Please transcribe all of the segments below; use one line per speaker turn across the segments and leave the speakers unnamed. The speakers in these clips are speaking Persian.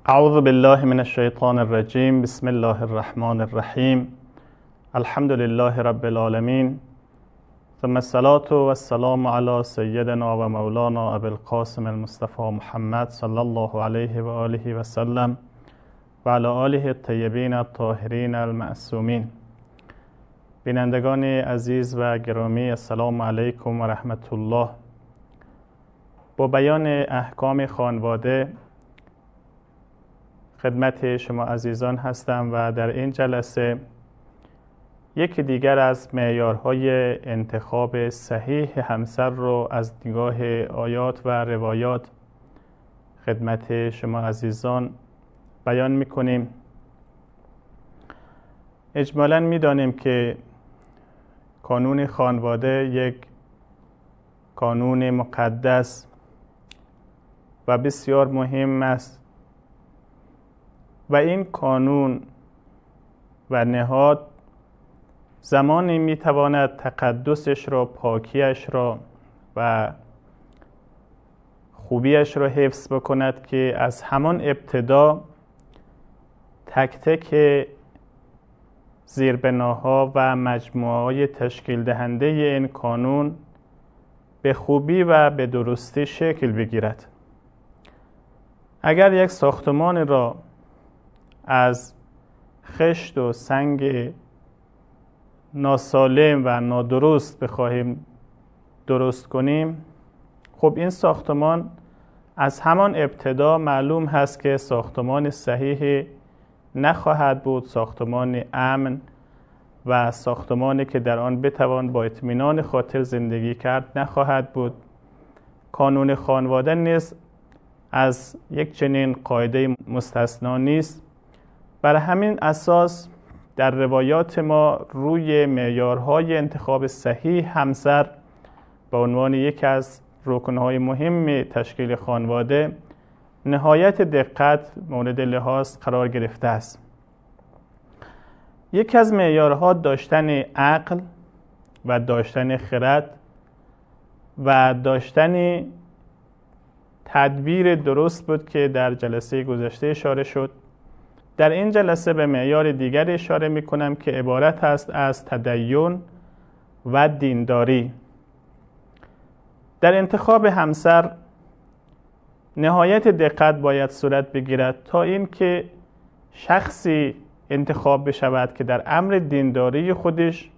اعوذ بالله من الشیطان الرجیم. بسم الله الرحمن الرحیم. الحمد لله رب العالمین، ثم الصلاة والسلام علی سیدنا و مولانا ابی القاسم المصطفى محمد صلی الله علیه و آله و سلم و علی آله الطیبین الطاهرین المعصومین. بینندگان عزیز و گرامی، السلام علیکم و رحمت الله. با بیان احکام خانواده خدمت شما عزیزان هستم و در این جلسه یکی دیگر از معیارهای انتخاب صحیح همسر رو از نگاه آیات و روایات خدمت شما عزیزان بیان می‌کنیم. اجمالاً می‌دانیم که قانون خانواده یک قانون مقدس و بسیار مهم است و این قانون و نهاد زمانی میتواند تقدسش را، پاکیش را و خوبیش را حفظ بکند که از همان ابتدا تک تک زیربناها و مجموعه‌های تشکیل دهنده این قانون به خوبی و به درستی شکل بگیرد. اگر یک ساختمان را از خشت و سنگ ناسالم و نادرست بخواهیم درست کنیم، خب این ساختمان از همان ابتدا معلوم هست که ساختمان صحیح نخواهد بود، ساختمان امن و ساختمانی که در آن بتوان با اطمینان خاطر زندگی کرد نخواهد بود. قانون خانواده نیز از یک چنین قاعده مستثنا نیست. بر همین اساس در روایات ما روی معیارهای انتخاب صحیح همسر به عنوان یکی از رکنهای مهم تشکیل خانواده نهایت دقت مورد لحاظ قرار گرفته است. یکی از معیارها داشتن عقل و داشتن خرد و داشتن تدبیر درست بود که در جلسه گذشته اشاره شد. در این جلسه به معیار دیگر اشاره می کنم که عبارت است از تدین و دینداری. در انتخاب همسر نهایت دقت باید صورت بگیرد تا اینکه شخصی انتخاب بشود که در امر دینداری خودش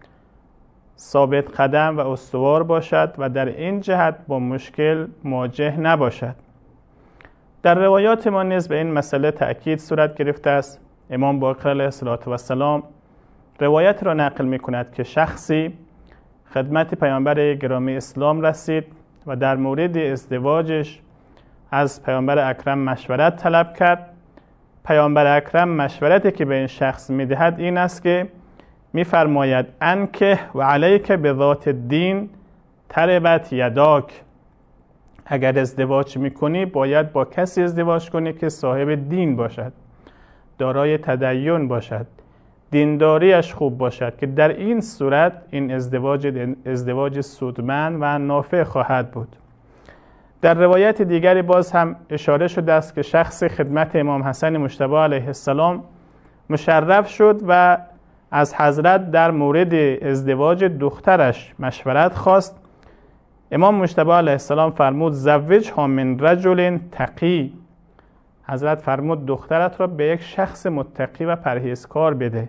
ثابت قدم و استوار باشد و در این جهت با مشکل مواجه نباشد. در روایات ما نیز به این مسئله تأکید صورت گرفته است. امام باقر علیه السلام روایت را نقل می کند که شخصی خدمت پیامبر گرامی اسلام رسید و در مورد ازدواجش از پیامبر اکرم مشورت طلب کرد. پیامبر اکرم مشورتی که به این شخص می دهد این است که می فرماید انکه و علیک بذات الدین تربت یداک. اگر ازدواج میکنی باید با کسی ازدواج کنی که صاحب دین باشد، دارای تدین باشد، دینداریش خوب باشد، که در این صورت این ازدواج سودمند و نافع خواهد بود. در روایت دیگری باز هم اشاره شده است که شخص خدمت امام حسن مجتبی علیه السلام مشرف شد و از حضرت در مورد ازدواج دخترش مشورت خواست. امام مجتبی علیه السلام فرمود زوجها من رجل تقی. حضرت فرمود دخترت را به یک شخص متقی و پرهیزکار بده.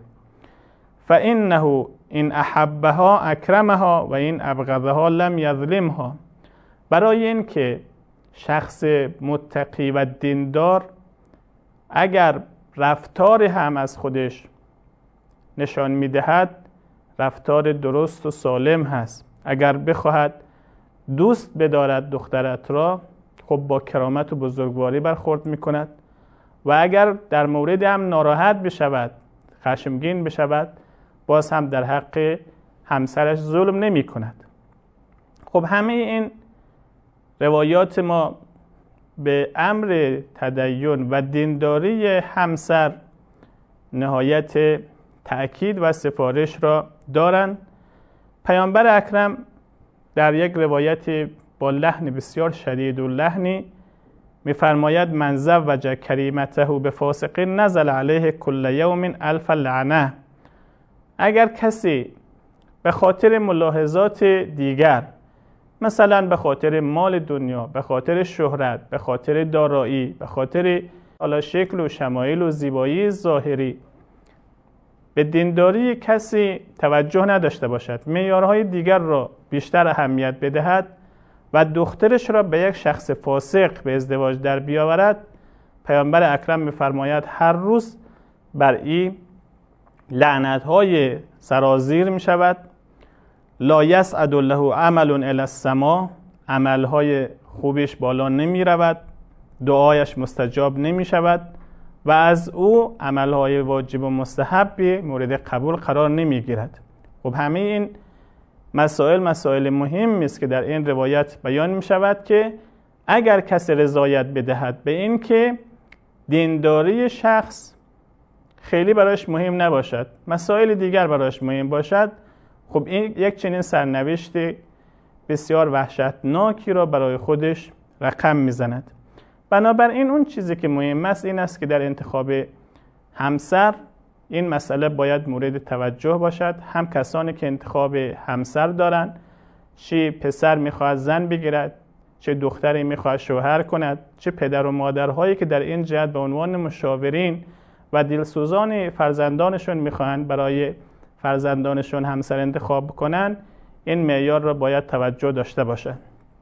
فانه ان احبها اکرمها و این ابغضها لم یظلمها. برای این که شخص متقی و دیندار اگر رفتار هم از خودش نشان میدهد رفتار درست و سالم هست، اگر بخواهد دوست بدارد دخترت را، خب با کرامت و بزرگواری برخورد میکند و اگر در مورد هم ناراحت بشود، خشمگین بشود، باز هم در حق همسرش ظلم نمی کند. خب همه این روایات ما به امر تدین و دینداری همسر نهایت تأکید و سفارش را دارند. پیامبر اکرم در یک روایت با لحن بسیار شدید و لحنی میفرماید من زوج کریمته بفاسق نزل علیه کل یوم 1000 لعنه. اگر کسی به خاطر ملاحظات دیگر، مثلا به خاطر مال دنیا، به خاطر شهرت، به خاطر دارایی، به خاطر حالا شکل و شمایل و زیبایی ظاهری، به دینداری کسی توجه نداشته باشد، معیارهای دیگر را بیشتر اهمیت بدهد و دخترش را به یک شخص فاسق به ازدواج در بیاورد، پیامبر اکرم می‌فرماید هر روز بر این لعنت‌های سرازیر می‌شود. لا یصعد له عمل الی السما، عمل‌های خوبش بالا نمی‌رود، دعایش مستجاب نمی‌شود و از او عمل‌های واجب و مستحبی مورد قبول قرار نمی‌گیرد. خب همه این مسائل مهمی است که در این روایت بیان می‌شود که اگر کسی رضایت بدهد به این که دینداری شخص خیلی برایش مهم نباشد، مسائل دیگر برایش مهم باشد، خب این یک چنین سرنوشت بسیار وحشتناکی را برای خودش رقم میزند. بنابراین اون چیزی که مهم است این است که در انتخاب همسر این مسئله باید مورد توجه باشد. هم کسانی که انتخاب همسر دارند، چه پسر میخواهد زن بگیرد، چه دختری میخواهد شوهر کند، چه پدر و مادرهایی که در این جهت به عنوان مشاورین و دلسوزان فرزندانشون میخواهند برای فرزندانشون همسر انتخاب کنند، این معیار را باید توجه داشته باشند.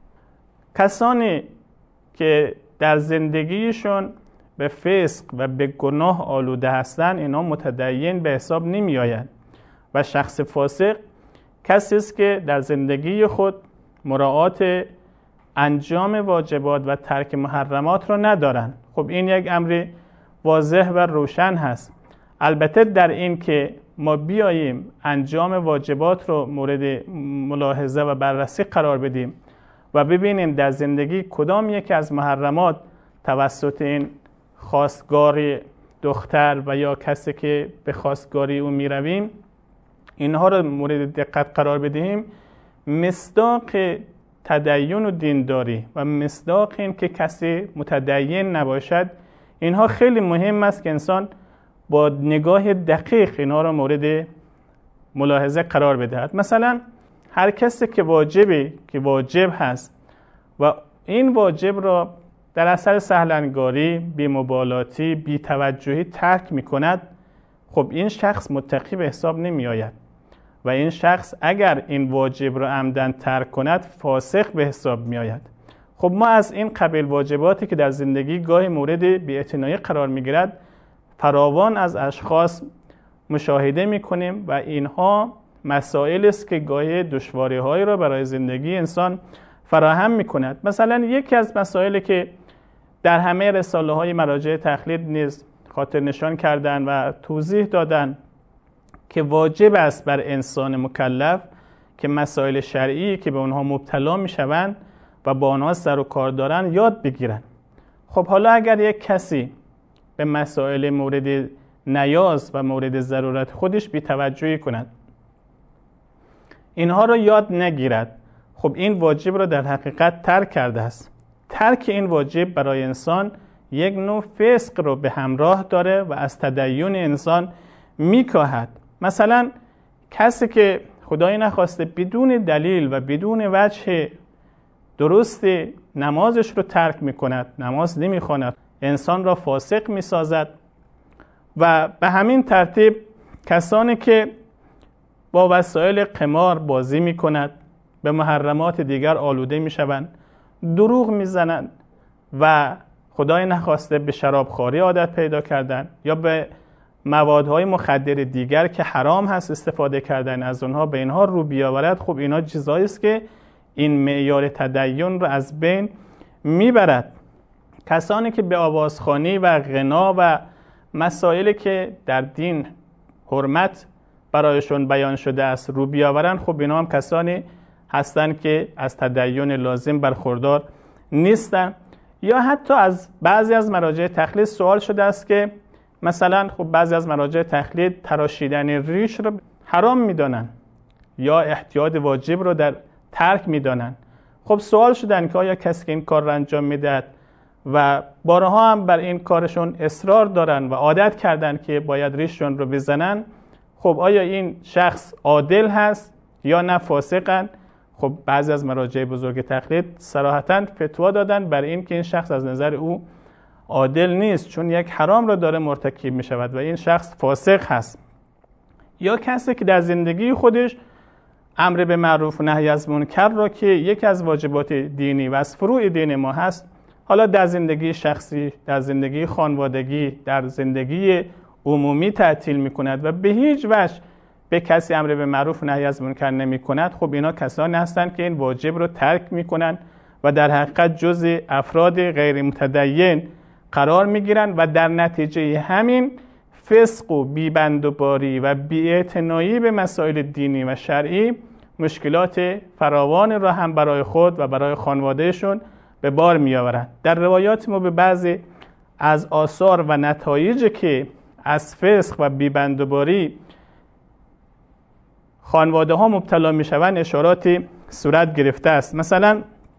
کسانی که در زندگیشون به فسق و به گناه آلوده هستند، اینا متدین به حساب نمی آیند و شخص فاسق کسی است که در زندگی خود مراعات انجام واجبات و ترک محرمات را ندارند. خب این یک امر واضح و روشن هست. البته در این که ما بیاییم انجام واجبات رو مورد ملاحظه و بررسی قرار بدیم و ببینیم در زندگی کدام یکی از محرمات توسط این خواستگار دختر و یا کسی که به خواستگاری او می رویم اینها رو مورد دقت قرار بدهیم، مصداق تدین و دینداری و مصداق این که کسی متدین نباشد، اینها خیلی مهم است که انسان با نگاه دقیق اینها را مورد ملاحظه قرار بدهد. مثلا هر کسی که واجب هست و این واجب را در اثر سهلنگاری، بی‌مبالاتی، بی‌توجهی ترک می‌کند، خب این شخص متقی به حساب نمی آید و این شخص اگر این واجب را عمدن ترک کند فاسق به حساب می آید. خب ما از این قبیل واجباتی که در زندگی گاهی مورد بی‌اعتنایی قرار می‌گیرد فراوان از اشخاص مشاهده می‌کنیم و اینها مسائل است که گاهی دشواری‌هایی را برای زندگی انسان فراهم می‌کند. مثلا یکی از مسائلی که در همه رساله‌های مراجع تقلید نیز خاطر نشان کردند و توضیح دادند که واجب است بر انسان مکلف که مسائل شرعی که به اونها مبتلا می‌شوند و با آنها سر و کار دارن یاد بگیرن. خب حالا اگر یک کسی به مسائل مورد نیاز و مورد ضرورت خودش بی‌توجهی کند، اینها رو یاد نگیرد، خب این واجب رو در حقیقت ترک کرده است. ترک این واجب برای انسان یک نوع فسق رو به همراه داره و از تدین انسان میکاهد. مثلا کسی که خدای نخواسته بدون دلیل و بدون وجه درست نمازش رو ترک میکند، نماز نمیخواند، انسان را فاسق میسازد. و به همین ترتیب کسانی که با وسایل قمار بازی میکند، به محرمات دیگر آلوده میشوند، دروغ میزنند و خدای نخواسته به شرابخواری عادت پیدا کردن یا به موادهای مخدر دیگر که حرام هست استفاده کردن از اونها به اینها رو بیاورد، خب اینا چیزایی است که این معیار تدین رو از بین میبرد. کسانی که به آوازخوانی و غنا و مسائلی که در دین حرمت برایشون بیان شده است رو بیاورند، خب اینا هم کسانی هستند که از تدین لازم برخوردار نیستند. یا حتی از بعضی از مراجع تقلید سوال شده است که مثلا خب بعضی از مراجع تقلید تراشیدن ریش رو حرام میدانند یا احتیاط واجب رو در ترک میدانند. خب سوال شدن که آیا کسی که این کار را انجام میدهد و بارها هم بر این کارشون اصرار دارن و عادت کردن که باید ریششون رو بزنن، خب آیا این شخص عادل هست یا نه فاسقن؟ خب بعضی از مراجع بزرگ تقلید صراحتاً فتوا دادن بر این که این شخص از نظر او عادل نیست، چون یک حرام را داره مرتکب می شود و این شخص فاسق هست. یا کسی که در زندگی خودش امر به معروف و نهی از منکر را که یکی از واجبات دینی و از فروع دین ما هست، حالا در زندگی شخصی، در زندگی خانوادگی، در زندگی عمومی تعطیل می کند و به هیچ وجه به کسی امر به معروف و نهی از منکر نمی کند، خب اینا کسانی هستند که این واجب رو ترک می کنند و در حقیقت جزء افراد غیر متدین قرار می گیرند و در نتیجه همین فسق و بی‌بندوباری و بی‌اعتنایی به مسائل دینی و شرعی مشکلات فراوان را هم برای خود و برای خانوادهشون به بار می آورند. در روایات ما به بعضی از آثار و نتایجی که از فسق و بی‌بندوباری خانواده ها مبتلا می شوند اشاراتی صورت گرفته است. مثلا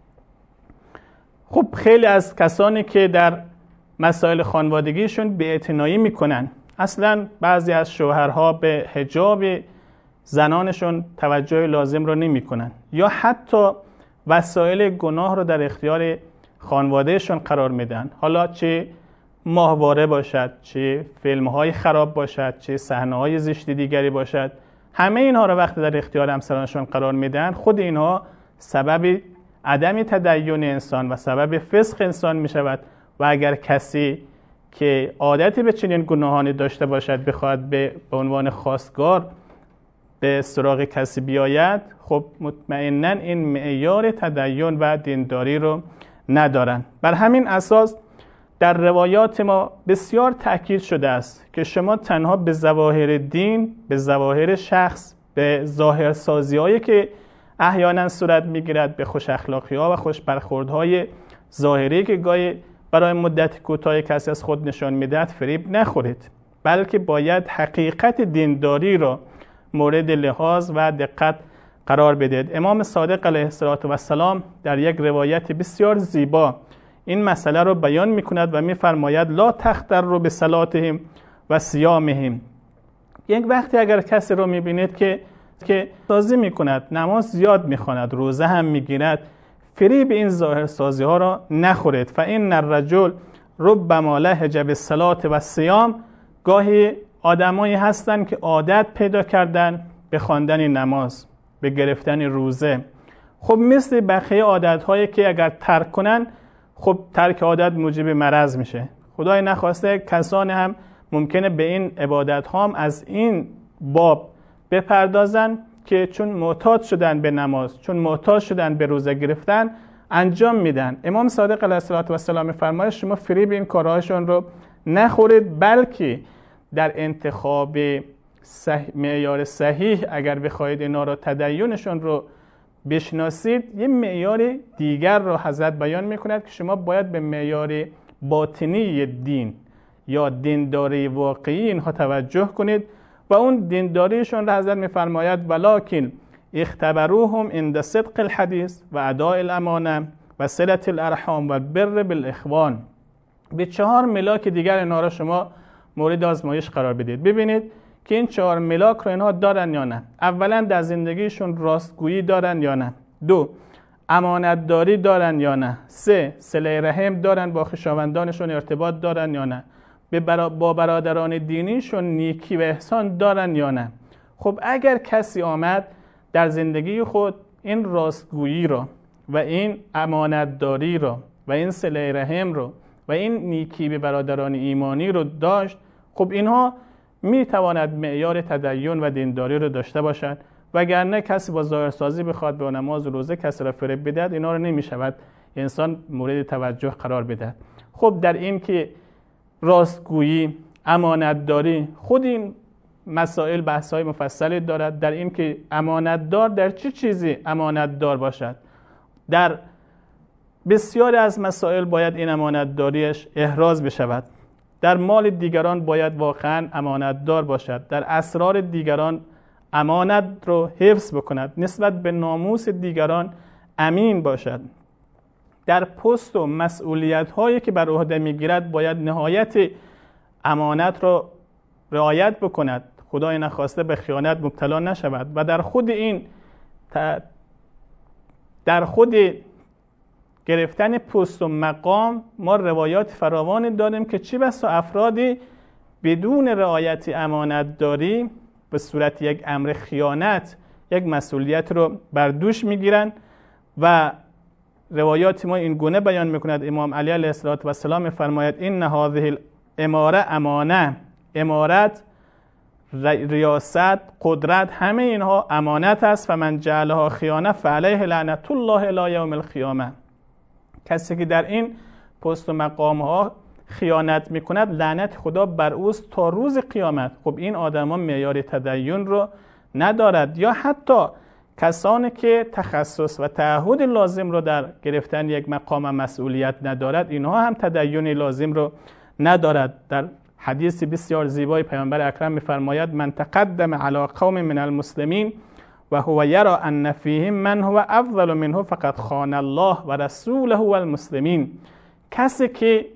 خب خیلی از کسانی که در مسائل خانوادگیشون بی‌اعتنایی میکنن، اصلا بعضی از شوهرها به حجاب زنانشون توجه لازم رو نمیکنن یا حتی وسایل گناه رو در اختیار خانوادهشون قرار میدن، حالا چه ماهواره باشد، چه فیلم‌های خراب باشد، چه صحنه‌های زشت دیگری باشد، همه اینها رو وقتی در اختیار همسرانشون قرار میدن، خود اینها سبب عدم تدین انسان و سبب فسق انسان میشود. و اگر کسی که عادتی به چنین گناهانی داشته باشد بخواهد به عنوان خواستگار به سراغ کسی بیاید، خب مطمئناً این معیار تدین و دینداری رو ندارن. بر همین اساس در روایات ما بسیار تأکید شده است که شما تنها به ظواهر دین، به ظواهر شخص، به ظاهرسازی‌هایی که احیانا صورت می‌گیرد، به خوش اخلاقی‌ها و خوش برخوردهای ظاهری که گاهی برای مدت کوتاه کسی از خود نشان میدهد فریب نخورید، بلکه باید حقیقت دینداری را مورد لحاظ و دقت قرار بدید. امام صادق علیه السلام در یک روایت بسیار زیبا این مسئله رو بیان میکند و میفرماید لا تختروا بصلاتهم و صیامهم. یک وقتی اگر کسی رو میبینید که سازی میکند، نماز زیاد میخواند، روزه هم میگیرد، فریب این ظاهر سازی ها را نخورید. فإن الرجل ربما لهج بالصلاة و الصیام، گاهی آدمایی هستند که عادت پیدا کردن به خواندن نماز، به گرفتن روزه، خب مثل بقیه عادت هایی که اگر ترک کنن، خب ترک عادت موجب مرض میشه. خدای نخواسته کسانی هم ممکنه به این عبادت ها هم از این باب بپردازن که چون معتاد شدن به نماز، چون معتاد شدن به روزه گرفتن انجام میدن. امام صادق علیه السلام فرماید شما فریب این کارهاشون رو نخورید، بلکه در انتخاب معیار صحیح اگر بخواید اینا رو تدینشون رو بشناسید، یه معیار دیگر رو حضرت بیان میکند که شما باید به معیار باطنی دین یا دینداری واقعی اینها توجه کنید و اون دینداریشون را حضرت میفرماید ولکن اختبروهم عند صدق الحدیث و اداء الامانه و صلة الارحام و البر بالاخوان. به 4 ملاک دیگر اینا را شما مورد آزمایش قرار بدید، ببینید که این 4 ملاک رو اینها دارن یا نه. اولا در زندگیشون راستگویی دارن یا نه. 2 امانت داری دارن یا نه. 3 صله رحم دارن، با خویشاوندانشون ارتباط دارن یا نه. با برادران دینیشون نیکی و احسان دارن یا نه. خب اگر کسی آمد در زندگی خود این راستگویی رو و این امانت داری رو و این صله رحم رو و این نیکی به برادران ایمانی رو داشت، خب اینها میتواند معیار تدین و دینداری رو داشته باشد. وگرنه کسی با ظاهرسازی بخواد به نماز و روزه کسی را فریب بدهد، اینا رو نمیشود انسان مورد توجه قرار بدهد. خب در این که راستگویی، امانت داری، خود این مسائل بحث‌های مفصلی دارد در این که امانت دار در چه چیزی امانت دار باشد. در بسیاری از مسائل باید این امانت داریش احراز بشود. در مال دیگران باید واقعا امانت دار باشد، در اسرار دیگران امانت رو حفظ بکند، نسبت به ناموس دیگران امین باشد. در پست و مسئولیت هایی که بر عهده میگیرد باید نهایت امانت را رعایت بکند، خدای نخواسته به خیانت مبتلا نشود. و در خود گرفتن پست و مقام ما روایات فراوانی داریم که چی بسا افرادی بدون رعایت امانت داری به صورت یک امر خیانت یک مسئولیت رو بر دوش میگیرن. و روایات ما این گونه بیان میکند، امام علی علیه السلام میفرماید این هذه الاماره امانه، امارت، ریاست، قدرت، همه اینها امانت است. و من جعلها خیانه فعلیه لعنت الله الی یوم القیامه. کسی که در این پست و مقام ها خیانت میکند لعنت خدا بر اوست تا روز قیامت. خب این آدما معیار تدین رو ندارد. یا حتی کسانی که تخصص و تعهد لازم رو در گرفتن یک مقام مسئولیت ندارد، اینها هم تدین لازم رو ندارد. در حدیث بسیار زیبای پیامبر اکرم میفرماید من تقدم علی قوم من المسلمین و هو یرى ان فیهم من هو افضل منه فقد خان الله و رسوله و المسلمین. کسی که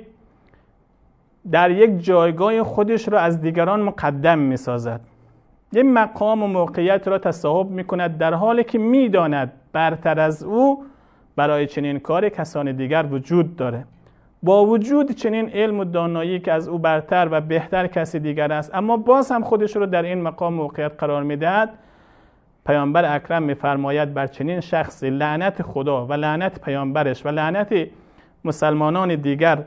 در یک جایگاه خودش را از دیگران مقدم میسازد، یک مقام و موقعیت را تصاحب میکند در حالی که میداند برتر از او برای چنین کار کسان دیگر وجود داره، با وجود چنین علم و دانایی که از او برتر و بهتر کسی دیگر است، اما باز هم خودش رو در این مقام موقعیت قرار میدهد، پیامبر اکرم میفرماید بر چنین شخصی لعنت خدا و لعنت پیامبرش و لعنت مسلمانان دیگر.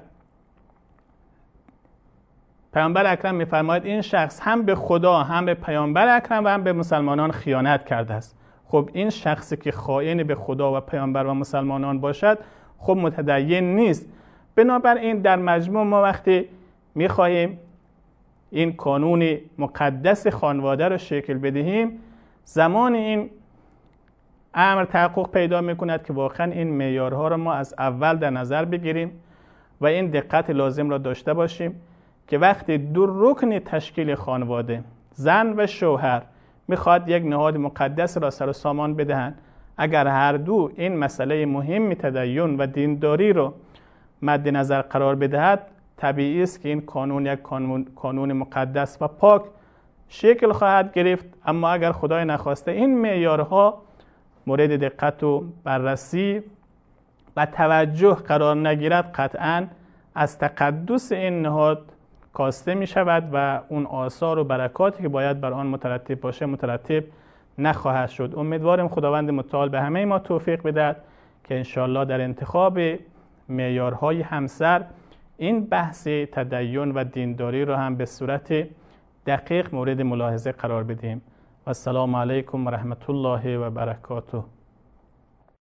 پیامبر اکرم میفرماید این شخص هم به خدا، هم به پیامبر اکرم و هم به مسلمانان خیانت کرده است. خب این شخصی که خائن به خدا و پیامبر و مسلمانان باشد خب متدین نیست. بنابراین در مجموع ما وقتی میخواهیم این کانون مقدس خانواده رو شکل بدهیم، زمان این امر تحقق پیدا میکند که واقعا این معیارها رو ما از اول در نظر بگیریم و این دقت لازم را داشته باشیم که وقتی دو رکن تشکیل خانواده، زن و شوهر، میخواد یک نهاد مقدس را سر و سامان بدهند، اگر هر دو این مسئله مهم تدین و دینداری رو مد نظر قرار بدهد، طبیعی است که این قانون یک قانون مقدس و پاک شکل خواهد گرفت. اما اگر خدای نخواسته این معیارها مورد دقت و بررسی و توجه قرار نگیرد، قطعاً از تقدس این نهاد کاسته می شود و اون آثار و برکاتی که باید بر آن مترتب باشه مترتب نخواهد شد. امیدوارم خداوند متعال به همه ما توفیق بدهد که انشاءالله در انتخاب معیارهای همسر این بحث تدین و دینداری رو هم به صورت دقیق مورد ملاحظه قرار بدیم. و السلام علیکم و رحمت الله و برکاته.